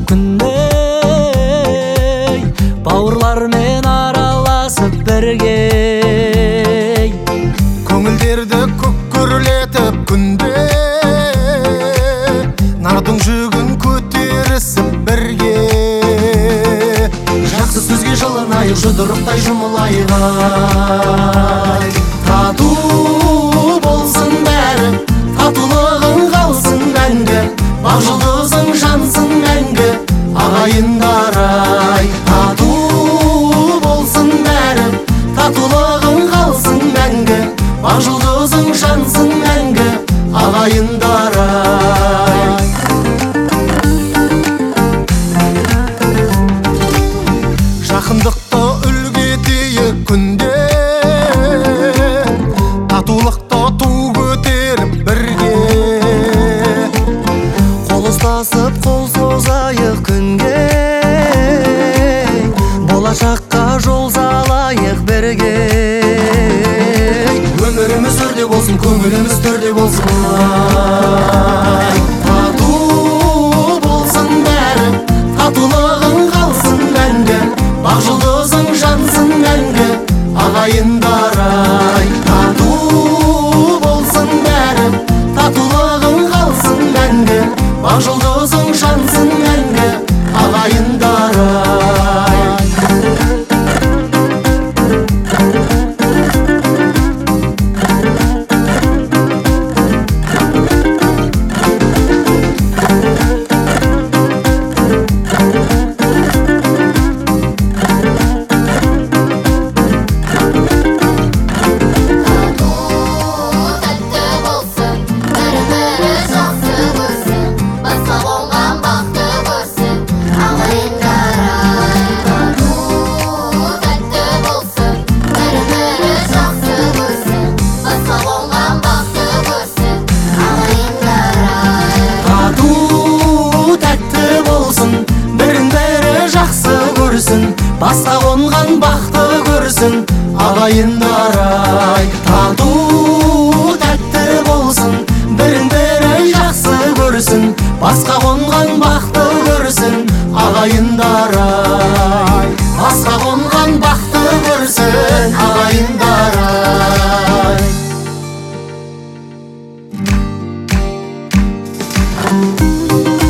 күндей бауырлармен араласып бірге көңілдерді көккөрлетіп күнде нардың жүгін көтерісіп бірге жақсы сөзге жылынайық жұдырықтай жұмылайық тату болсын бәрі татулығың қалсын мәңгі бақ жұлдызың жансын мәңгі ағайындар-ай тату болсын бәрі татулығың қалсын мәңгі бақ жұлдызың жансын мәңгі ағайындар-ай жақындықты үлгі етейік күнде татулықты ту көтеріп бірге қол ұстасып қол созайық күнге болашаққа жол салайық бірге өміріміз өрде болсын көңіліміз төрде болсын тату болсын бәрі татулығың қалсын мәңгі бақ жұлдызың жансын мәңгі ағайындар-ай тату болсын бәрі татулығың қалсын мәңгі бақ жұлдызың жансын мәңгі ағайындар-ай басқа қонған бақты көрсін ағайындар-ай тату тәтті болсын бірін бірі жақсы көрсін басқа қонған бақты көрсін ағайындар-ай басқа қонған бақты көрсін ағайындар-ай